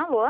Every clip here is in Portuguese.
Alô?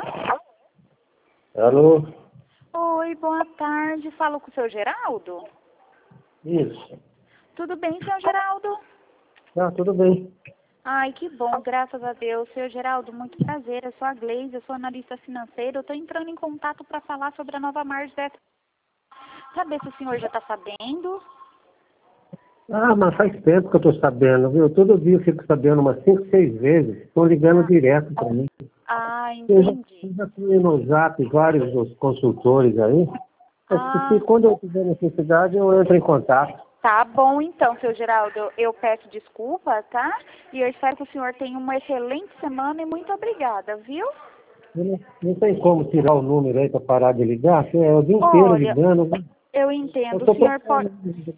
Alô? Oi, boa tarde. Falo com o seu Geraldo? Isso. Tudo bem, seu Geraldo? Ah, tudo bem. Ai, que bom, graças a Deus. Seu Geraldo, muito prazer. Eu sou a Gleise, eu sou analista financeira. Eu estou entrando em contato para falar sobre a nova margem da... Saber se o senhor já está sabendo? Ah, mas faz tempo que eu estou sabendo, viu? Todo dia eu fico sabendo umas 5, 6 vezes. Estão ligando direto para mim. Eu já, Entendi. eu já tenho no Zap vários dos consultores aí. Se quando eu tiver necessidade, eu entro em contato. Tá bom então, seu Geraldo. Eu peço desculpa, tá? E eu espero que o senhor tenha uma excelente semana e muito obrigada, viu? Não tem como tirar o número aí para parar de ligar, porque é o dia inteiro Olha, ligando. eu Eu entendo. estou procurando.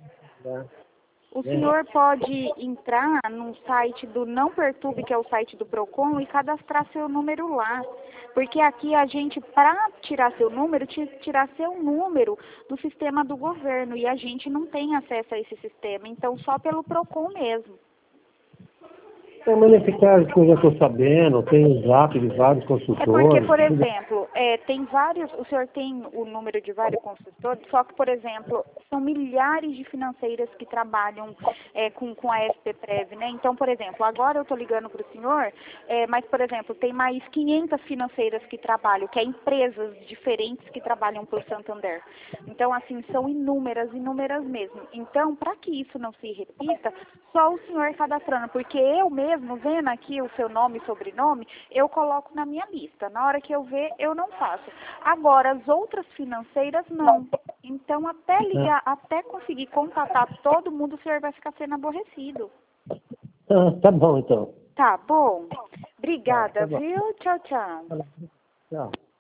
O senhor pode entrar no site do Não Perturbe, que é o site do Procon, e cadastrar seu número lá. Porque aqui a gente, para tirar seu número, tirar seu número do sistema do governo. E a gente não tem acesso a esse sistema. Então, só pelo Procon mesmo. Mas nesse caso que eu já estou sabendo, tem o Zap de vários É porque, consultores. por exemplo, tem vários, o senhor tem o número de vários consultores, só que, por exemplo, são milhares de financeiras que trabalham com a SPPrev, né? Então, por exemplo, agora eu estou ligando para o senhor, mas, por exemplo, tem mais 500 financeiras que trabalham, que é empresas diferentes que trabalham para o Santander. Então, assim, são inúmeras, inúmeras mesmo. Então, para que isso não se repita, só o senhor cadastrando, porque eu mesmo, vendo aqui o seu nome e sobrenome, eu coloco na minha lista. Na hora que eu ver, eu não faço. Agora, as outras financeiras, não. Então, até ligar, até conseguir contatar todo mundo, o senhor vai ficar sendo aborrecido. Ah, tá bom, então. Tá bom? Tá Obrigada, bom. viu? Tchau, tchau. Tchau.